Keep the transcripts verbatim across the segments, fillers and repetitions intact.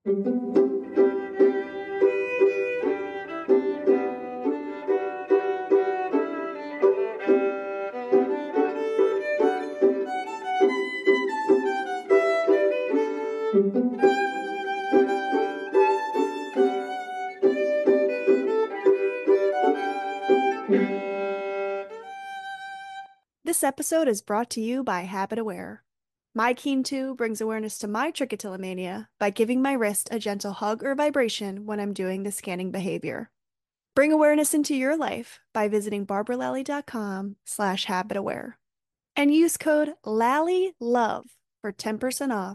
This episode is brought to you by Habit Aware. My Keen two brings awareness to my trichotillomania by giving my wrist a gentle hug or vibration when I'm doing the scanning behavior. Bring awareness into your life by visiting barbaralally.com slash habitaware and use code LALLYLOVE for ten percent off.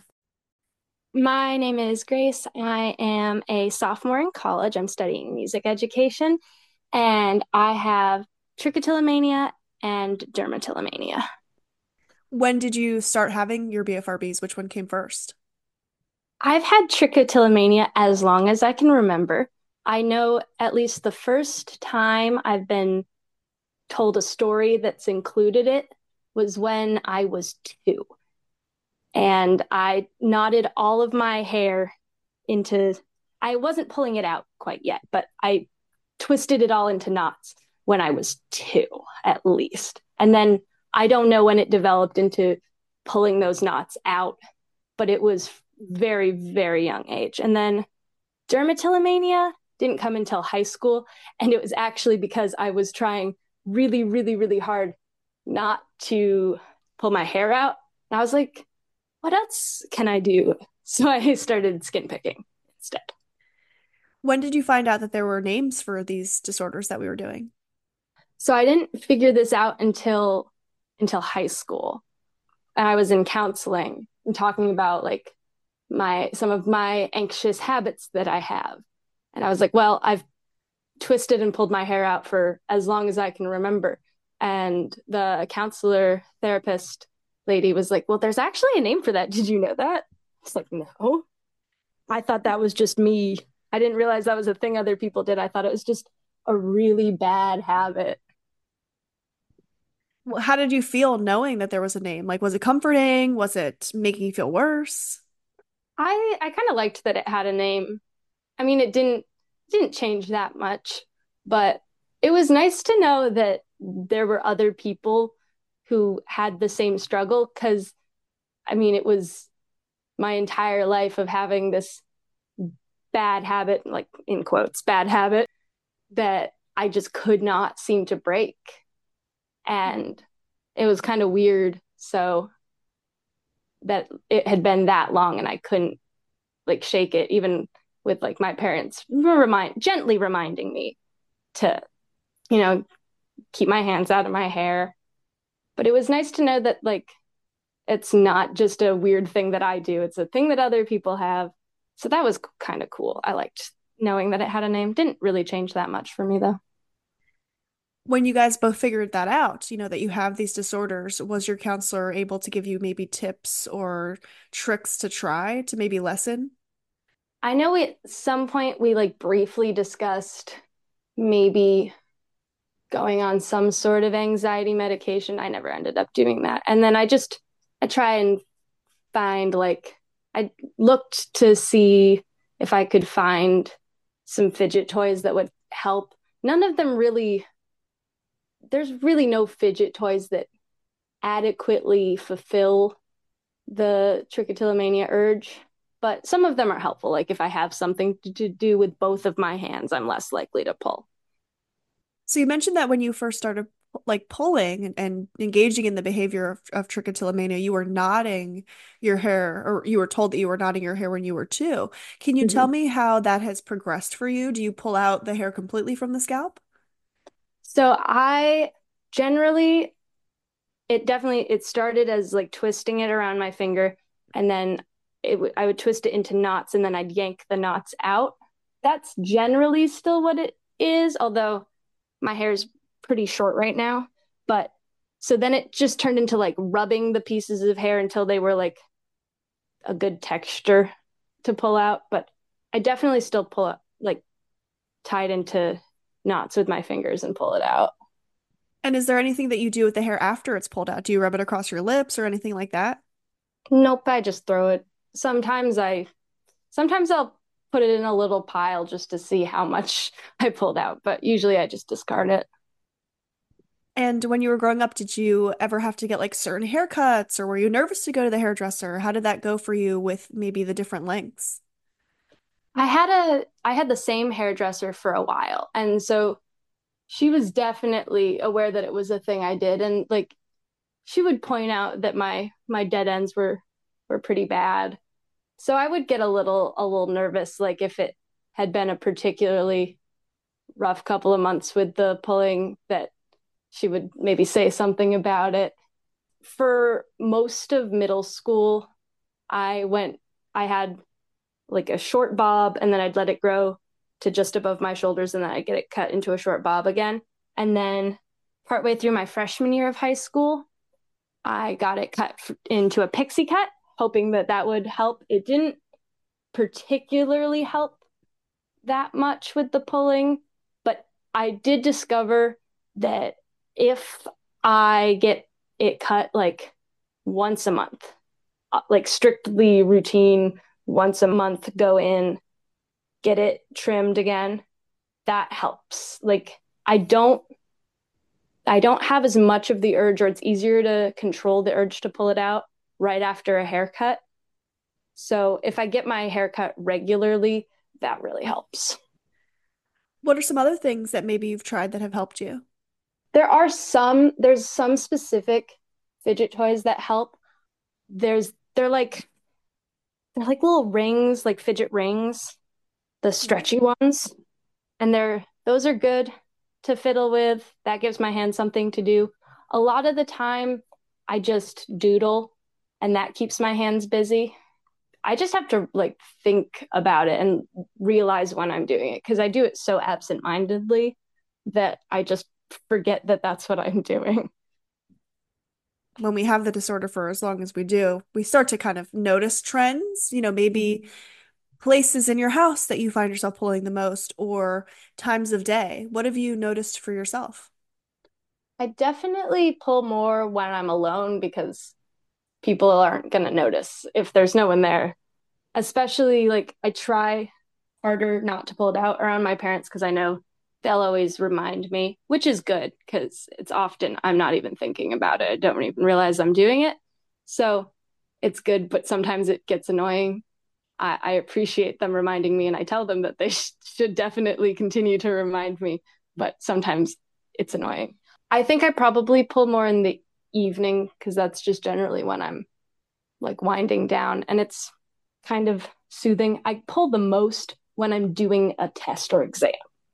My name is Grace. I am a sophomore in college. I'm studying music education, and I have trichotillomania and dermatillomania. When did you start having your B F R Bs? Which one came first? I've had trichotillomania as long as I can remember. I know at least the first time I've been told a story that's included it was when I was two. And I knotted all of my hair into, I wasn't pulling it out quite yet, but I twisted it all into knots when I was two, at least. And then I don't know when it developed into pulling those knots out, but it was very, very young age. And then dermatillomania didn't come until high school. And it was actually because I was trying really, really, really hard not to pull my hair out. And I was like, what else can I do? So I started skin picking instead. When did you find out that there were names for these disorders that we were doing? So I didn't figure this out until until high school. And I was in counseling and talking about like my some of my anxious habits that I have. And I was like, well, I've twisted and pulled my hair out for as long as I can remember. And the counselor therapist lady was like, well, there's actually a name for that. Did you know that? It's like, no. I thought that was just me. I didn't realize that was a thing other people did. I thought it was just a really bad habit. Well, how did you feel knowing that there was a name? Like, was it comforting? Was it making you feel worse? I I kind of liked that it had a name. I mean, it didn't didn't change that much, but it was nice to know that there were other people who had the same struggle because I mean, it was my entire life of having this bad habit, like in quotes, bad habit that I just could not seem to break. And it was kind of weird. So that it had been that long and I couldn't like shake it, even with like my parents remind gently reminding me to, you know, keep my hands out of my hair. But it was nice to know that like it's not just a weird thing that I do, it's a thing that other people have. So that was kind of cool. I liked knowing that it had a name. Didn't really change that much for me though. When you guys both figured that out, you know, that you have these disorders, was your counselor able to give you maybe tips or tricks to try to maybe lessen? I know we, at some point we like briefly discussed maybe going on some sort of anxiety medication. I never ended up doing that. And then I just I try and find like I looked to see if I could find some fidget toys that would help. None of them really, there's really no fidget toys that adequately fulfill the trichotillomania urge, but some of them are helpful. Like if I have something to, to do with both of my hands, I'm less likely to pull. So you mentioned that when you first started like pulling and, and engaging in the behavior of, of trichotillomania, you were knotting your hair, or you were told that you were knotting your hair when you were two. Can you tell Mhm. me how that has progressed for you? Do you pull out the hair completely from the scalp? So I generally, it definitely, it started as like twisting it around my finger, and then it w- I would twist it into knots, and then I'd yank the knots out. That's generally still what it is, although my hair's pretty short right now. But so then it just turned into like rubbing the pieces of hair until they were like a good texture to pull out. But I definitely still pull it like tied into knots with my fingers and pull it out. And is there anything that you do with the hair after it's pulled out? Do you rub it across your lips or anything like that? Nope, I just throw it. Sometimes I Sometimes I'll put it in a little pile just to see how much I pulled out, but usually I just discard it. And when you were growing up, did you ever have to get like certain haircuts or were you nervous to go to the hairdresser? How did that go for you with maybe the different lengths? I had a I had the same hairdresser for a while, and so she was definitely aware that it was a thing I did, and like she would point out that my my dead ends were were pretty bad. So I would get a little a little nervous, like if it had been a particularly rough couple of months with the pulling, that she would maybe say something about it. For most of middle school, I went I had like a short bob and then I'd let it grow to just above my shoulders and then I'd get it cut into a short bob again. And then partway through my freshman year of high school, I got it cut into a pixie cut, hoping that that would help. It didn't particularly help that much with the pulling, but I did discover that if I get it cut like once a month, uh, like strictly routine, once a month, go in, get it trimmed again, that helps. Like I don't I don't have as much of the urge, or it's easier to control the urge to pull it out right after a haircut. So if I get my haircut regularly, that really helps. What are some other things that maybe you've tried that have helped you? There are some, there's some specific fidget toys that help. There's, they're like, they're like little rings, like fidget rings, the stretchy ones. And they're, those are good to fiddle with. That gives my hand something to do. A lot of the time, I just doodle and that keeps my hands busy. I just have to like think about it and realize when I'm doing it because I do it so absentmindedly that I just forget that that's what I'm doing. When we have the disorder for as long as we do, we start to kind of notice trends, you know, maybe places in your house that you find yourself pulling the most or times of day. What have you noticed for yourself? I definitely pull more when I'm alone because people aren't going to notice if there's no one there. Especially like I try harder not to pull it out around my parents because I know they'll always remind me, which is good because it's often I'm not even thinking about it. I don't even realize I'm doing it. So it's good, but sometimes it gets annoying. I, I appreciate them reminding me and I tell them that they sh- should definitely continue to remind me, but sometimes it's annoying. I think I probably pull more in the evening because that's just generally when I'm like winding down and it's kind of soothing. I pull the most when I'm doing a test or exam.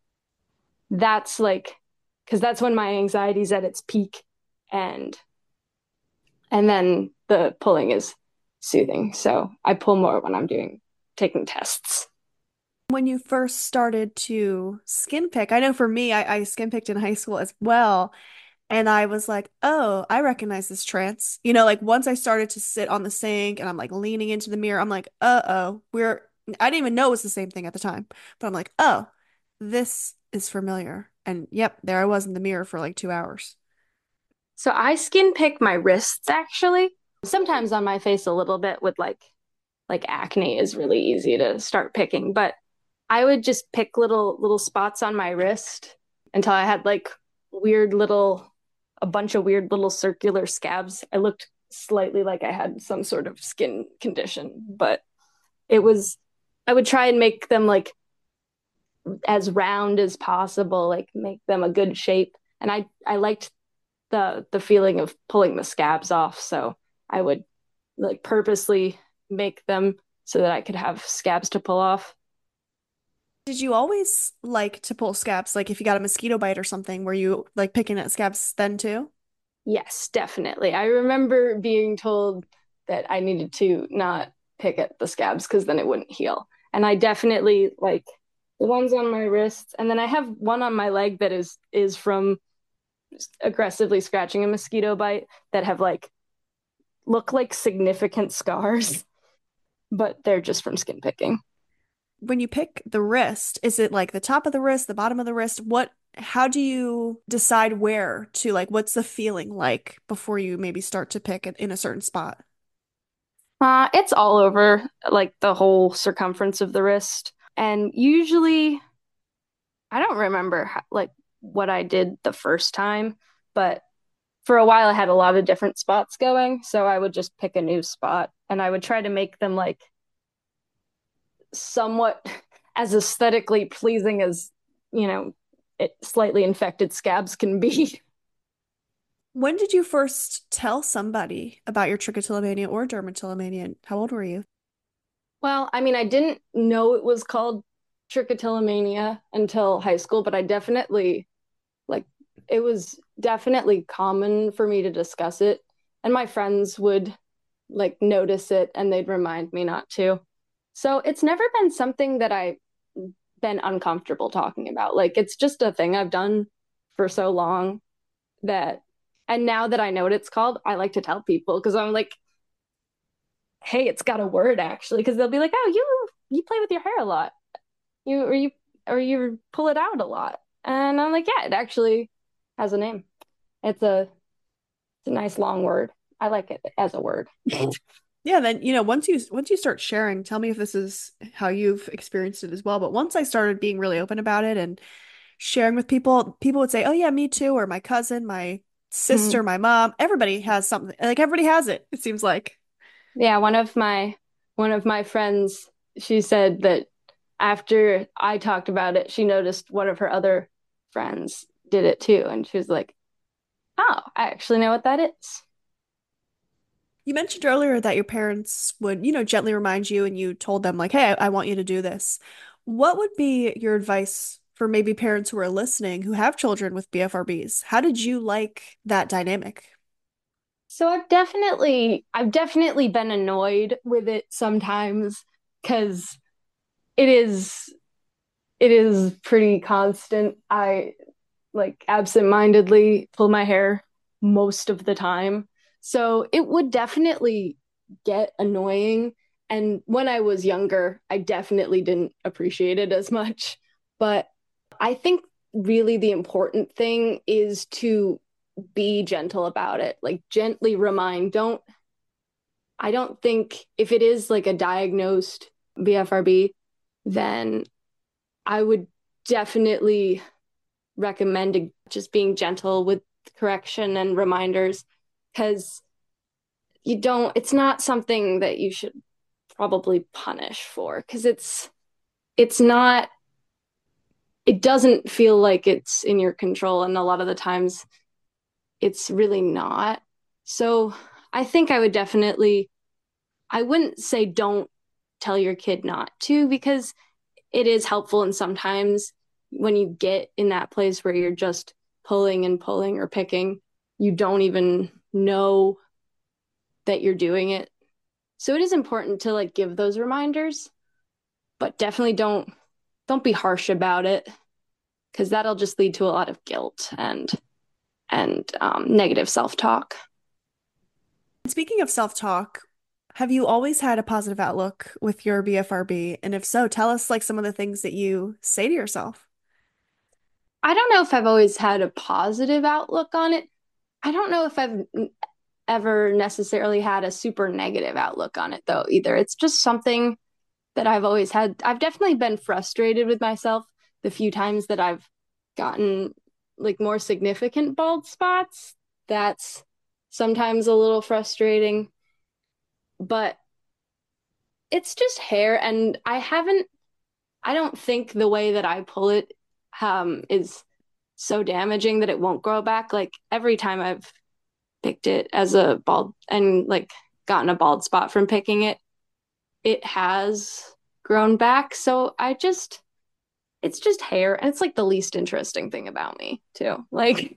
That's like because that's when my anxiety's at its peak and and then the pulling is soothing. So I pull more when I'm doing taking tests. When you first started to skin pick, I know for me, I, I skin picked in high school as well. And I was like, oh, I recognize this trance. You know, like once I started to sit on the sink and I'm like leaning into the mirror, I'm like, uh-oh, we're, I didn't even know it was the same thing at the time. But I'm like, oh, this is familiar. And yep, there I was in the mirror for like two hours. So I skin pick my wrists actually. Sometimes on my face a little bit with like like acne is really easy to start picking, but I would just pick little little spots on my wrist until I had like weird little a bunch of weird little circular scabs. I looked slightly like I had some sort of skin condition, but it was I would try and make them like as round as possible, like make them a good shape. And I I liked the the feeling of pulling the scabs off, so I would like purposely make them so that I could have scabs to pull off. Did you always like to pull scabs? Like if you got a mosquito bite or something, were you like picking at scabs then too? Yes, definitely. I remember being told that I needed to not pick at the scabs because then it wouldn't heal. And I definitely like the ones on my wrists, and then I have one on my leg that is is from aggressively scratching a mosquito bite that have like look like significant scars, but they're just from skin picking. When you pick the wrist, is it like the top of the wrist, the bottom of the wrist? What, how do you decide where to like, what's the feeling like before you maybe start to pick it in a certain spot? Uh, it's all over, like the whole circumference of the wrist. And usually, I don't remember how, like what I did the first time, but for a while I had a lot of different spots going, so I would just pick a new spot and I would try to make them like somewhat as aesthetically pleasing as, you know, it, slightly infected scabs can be. When did you first tell somebody about your trichotillomania or dermatillomania? And how old were you? Well, I mean, I didn't know it was called trichotillomania until high school, but I definitely like it was definitely common for me to discuss it, and my friends would like notice it and they'd remind me not to. So it's never been something that I've been uncomfortable talking about. Like it's just a thing I've done for so long that, and now that I know what it's called, I like to tell people because I'm like, hey, it's got a word actually, because they'll be like, oh, you you play with your hair a lot, you or you or you pull it out a lot, and I'm like, yeah, it actually has a name. It's a it's a nice long word. I like it as a word. Yeah, then you know, once you once you start sharing, tell me if this is how you've experienced it as well. But once I started being really open about it and sharing with people, people would say, "Oh yeah, me too," or my cousin, my sister, Mm. my mom, everybody has something. Like everybody has it, it seems like. Yeah, one of my one of my friends, she said that after I talked about it, she noticed one of her other friends did it too, and she was like, "Oh, I actually know what that is." You mentioned earlier that your parents would, you know, gently remind you and you told them like, "Hey, I, I want you to do this." What would be your advice for maybe parents who are listening who have children with B F R Bs? How did you like that dynamic? So I've definitely I've definitely been annoyed with it sometimes because it is it is pretty constant. I like absentmindedly pull my hair most of the time. So it would definitely get annoying. And when I was younger, I definitely didn't appreciate it as much. But I think really the important thing is to be gentle about it, like gently remind. Don't, I don't think if it is like a diagnosed B F R B, then I would definitely recommend just being gentle with correction and reminders because you don't, it's not something that you should probably punish for because it's, it's not, it doesn't feel like it's in your control. And a lot of the times it's really not. So I think I would definitely, I wouldn't say don't tell your kid not to because it is helpful. And sometimes when you get in that place where you're just pulling and pulling or picking, you don't even know that you're doing it. So it is important to like give those reminders, but definitely don't don't be harsh about it because that'll just lead to a lot of guilt and and um, negative self-talk. Speaking of self-talk, have you always had a positive outlook with your B F R B? And if so, tell us like some of the things that you say to yourself. I don't know if I've always had a positive outlook on it. I don't know if I've ever necessarily had a super negative outlook on it though either. It's just something that I've always had. I've definitely been frustrated with myself the few times that I've gotten like more significant bald spots. That's sometimes a little frustrating, but it's just hair and I haven't I don't think the way that I pull it um is so damaging that it won't grow back. Like every time I've picked it as a bald and like gotten a bald spot from picking it, it has grown back. So I just, it's just hair. And it's like the least interesting thing about me, too. Like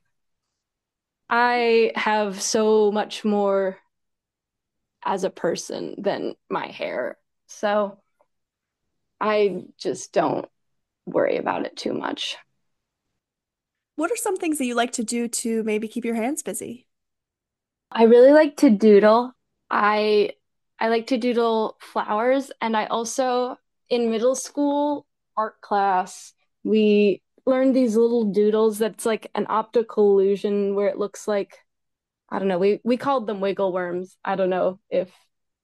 I have so much more as a person than my hair. So I just don't worry about it too much. What are some things that you like to do to maybe keep your hands busy? I really like to doodle. I I like to doodle flowers and I also in middle school art class we learned these little doodles that's like an optical illusion where it looks like I don't know, we we called them wiggle worms. I don't know if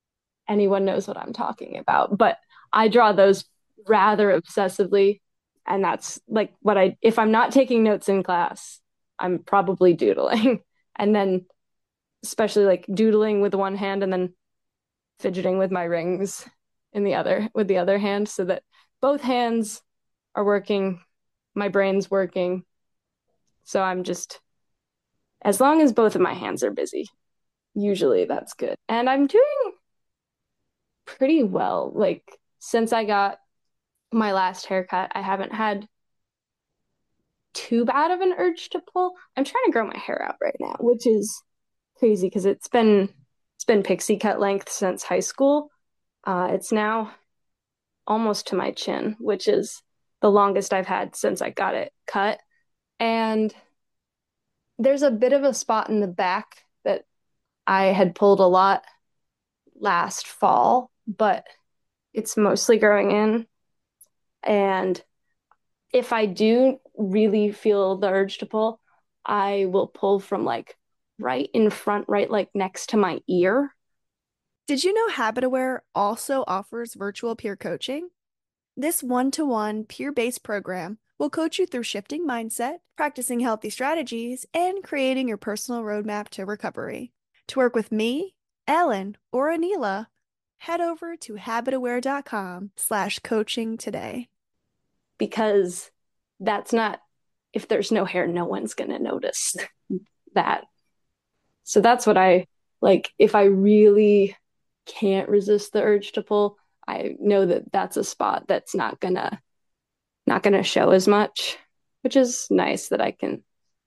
anyone knows what I'm talking about. But I draw those rather obsessively. And that's like what I, if I'm not taking notes in class, I'm probably doodling. And then, especially like doodling with one hand and then fidgeting with my rings in the other, with the other hand, so that both hands are working, my brain's working. So I'm just, as long as both of my hands are busy, usually that's good. And I'm doing pretty well. Like, since I got my last haircut, I haven't had too bad of an urge to pull. I'm trying to grow my hair out right now, which is crazy because it's been it's been pixie cut length since high school. Uh, it's now almost to my chin, which is the longest I've had since I got it cut. And there's a bit of a spot in the back that I had pulled a lot last fall, but it's mostly growing in. And if I do really feel the urge to pull, I will pull from like right in front, right like next to my ear. Did you know Habit Aware also offers virtual peer coaching? This one to one, peer based program will coach you through shifting mindset, practicing healthy strategies, and creating your personal roadmap to recovery. To work with me, Ellen, or Anila, head over to habitaware.com slash coaching today. Because that's not, if there's no hair, no one's going to notice that. So that's what I like. If I really can't resist the urge to pull, I know that that's a spot that's not gonna not gonna show as much, which is nice that I can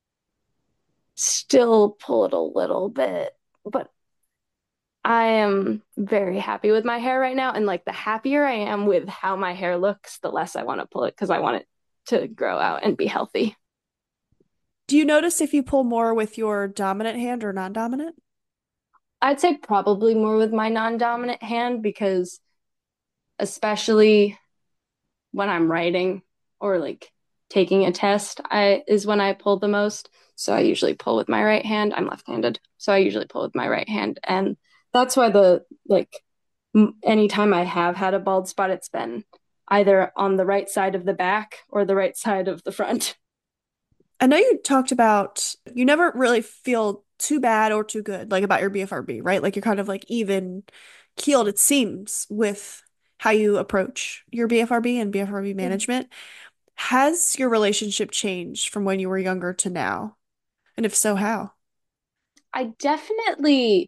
still pull it a little bit. But I am very happy with my hair right now, and like the happier I am with how my hair looks, the less I want to pull it because I want it to grow out and be healthy. Do you notice if you pull more with your dominant hand or non-dominant? I'd say probably more with my non-dominant hand because especially when I'm writing or like taking a test, I is when I pull the most. So I usually pull with my right hand. I'm left-handed, so I usually pull with my right hand, and that's why the like m- anytime I have had a bald spot, it's been either on the right side of the back or the right side of the front. I know you talked about you never really feel too bad or too good, like about your B F R B, right? Like you're kind of like even keeled, it seems, with how you approach your B F R B and B F R B management. Has your relationship changed from when you were younger to now? And if so, how? I definitely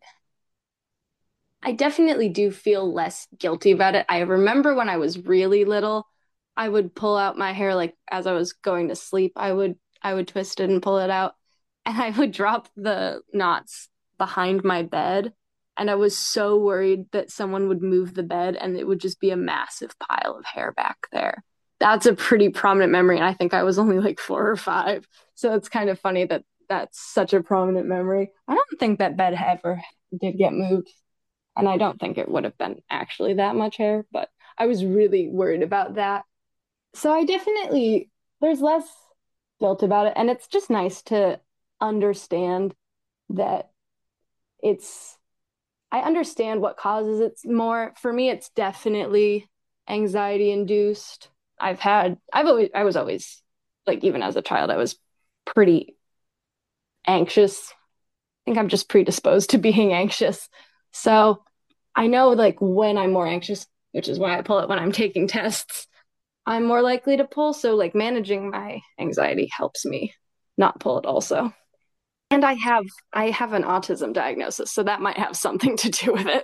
I definitely do feel less guilty about it. I remember when I was really little, I would pull out my hair like as I was going to sleep. I would I would twist it and pull it out, and I would drop the knots behind my bed. And I was so worried that someone would move the bed and it would just be a massive pile of hair back there. That's a pretty prominent memory, and I think I was only like four or five. So it's kind of funny that that's such a prominent memory. I don't think that bed ever did get moved, and I don't think it would have been actually that much hair, but I was really worried about that. So I definitely, there's less guilt about it. And it's just nice to understand that it's, I understand what causes it more. For me, it's definitely anxiety induced. I've had, I've always, I was always, like, even as a child, I was pretty anxious. I think I'm just predisposed to being anxious. So I know like when I'm more anxious, which is why I pull it when I'm taking tests, I'm more likely to pull. So like managing my anxiety helps me not pull it also. And I have I have an autism diagnosis, so that might have something to do with it.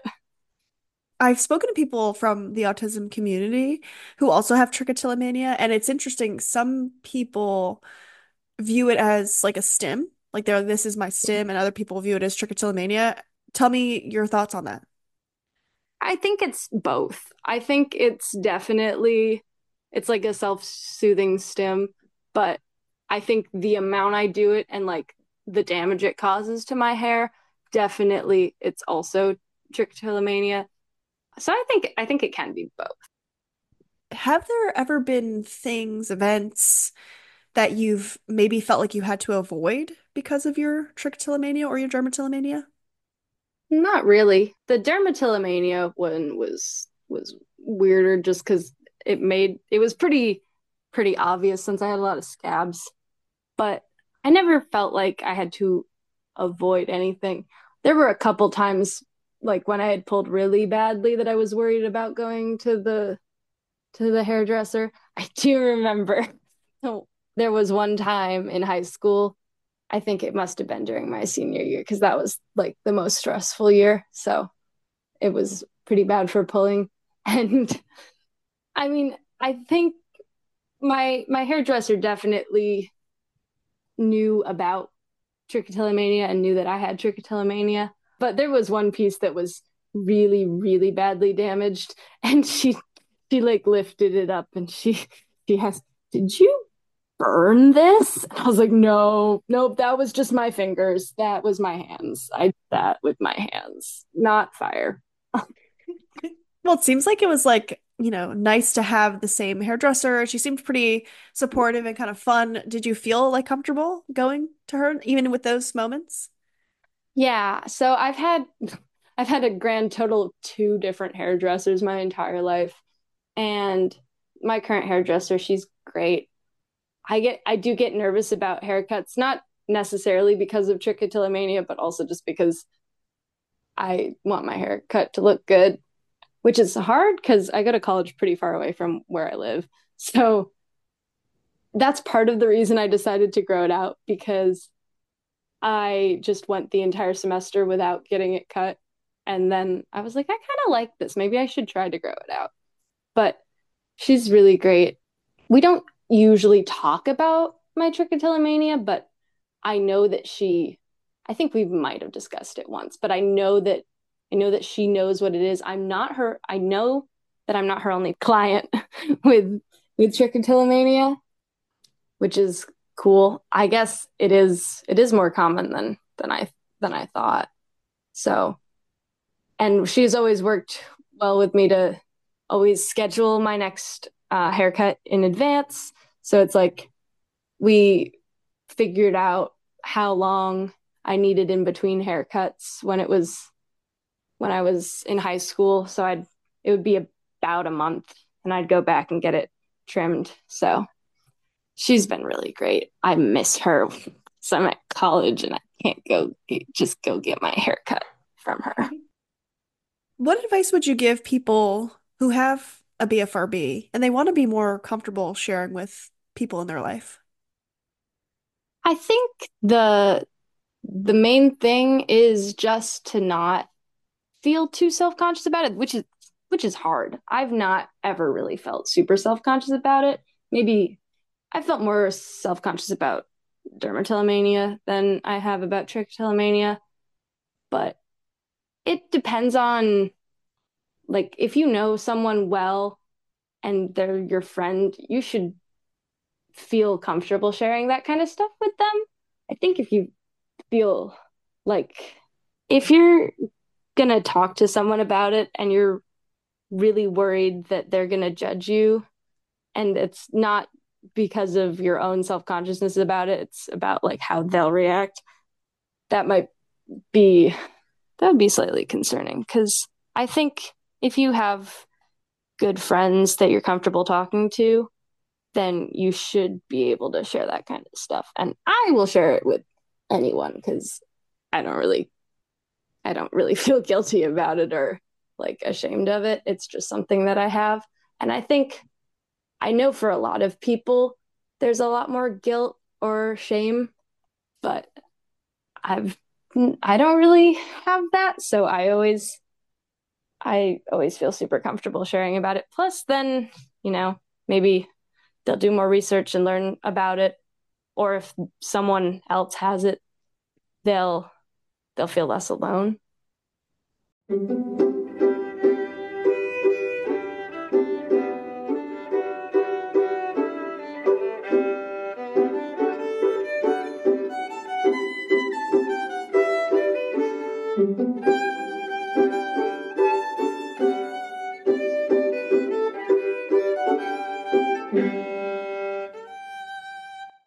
I've spoken to people from the autism community who also have trichotillomania, and it's interesting. Some people view it as like a stim, like they're this is my stim, and other people view it as trichotillomania. Tell me your thoughts on that. I think it's both. I think it's definitely it's like a self-soothing stim, but I think the amount I do it and like the damage it causes to my hair, definitely it's also trichotillomania. So I think I think it can be both. Have there ever been things, events that you've maybe felt like you had to avoid because of your trichotillomania or your dermatillomania? Not really. The dermatillomania one was was weirder just because it made it was pretty pretty obvious since I had a lot of scabs, but I never felt like I had to avoid anything. There were a couple times like when I had pulled really badly that I was worried about going to the to the hairdresser. I do remember so there was one time in high school. I think it must have been during my senior year because that was like the most stressful year. So it was pretty bad for pulling. And I mean, I think my my hairdresser definitely knew about trichotillomania and knew that I had trichotillomania. But there was one piece that was really, really badly damaged, and she she like lifted it up and she she has, did you burn this? And I was like, no, nope, that was just my fingers. That was my hands. I did that with my hands, not fire. Well, it seems like it was like, you know, nice to have the same hairdresser. She seemed pretty supportive and kind of fun. Did you feel like comfortable going to her even with those moments? Yeah, so I've had I've had a grand total of two different hairdressers my entire life. And my current hairdresser, she's great. I get I do get nervous about haircuts, not necessarily because of trichotillomania, but also just because I want my haircut to look good, which is hard because I go to college pretty far away from where I live. So that's part of the reason I decided to grow it out because I just went the entire semester without getting it cut. And then I was like, I kind of like this. Maybe I should try to grow it out. But she's really great. We don't usually talk about my trichotillomania, but I know that she, I think we might have discussed it once, but I know that I know that she knows what it is. I'm not her, I know that I'm not her only client with with trichotillomania, which is cool. I guess it is it is more common than than I than I thought. So, and she's always worked well with me to always schedule my next uh, haircut in advance. So it's like we figured out how long I needed in between haircuts when it was when I was in high school. So I'd it would be about a month and I'd go back and get it trimmed. So she's been really great. I miss her. So I'm at college and I can't go get, just go get my haircut from her. What advice would you give people who have a B F R B and they want to be more comfortable sharing with people in their life? I think the the main thing is just to not feel too self-conscious about it, which is which is hard. I've not ever really felt super self-conscious about it. Maybe I felt more self-conscious about dermatillomania than I have about trichotillomania, but it depends on, like, if you know someone well and they're your friend, you should feel comfortable sharing that kind of stuff with them. I think if you feel like if you're gonna talk to someone about it and you're really worried that they're gonna judge you, and it's not because of your own self-consciousness about it, it's about like how they'll react, that might be that would be slightly concerning because I think if you have good friends that you're comfortable talking to, then you should be able to share that kind of stuff. And I will share it with anyone because I don't really I don't really feel guilty about it or like ashamed of it. It's just something that I have. And I think I know for a lot of people there's a lot more guilt or shame, but I've I don't really have that, so I always I always feel super comfortable sharing about it. Plus then, you know, maybe they'll do more research and learn about it, or if someone else has it, they'll they'll feel less alone.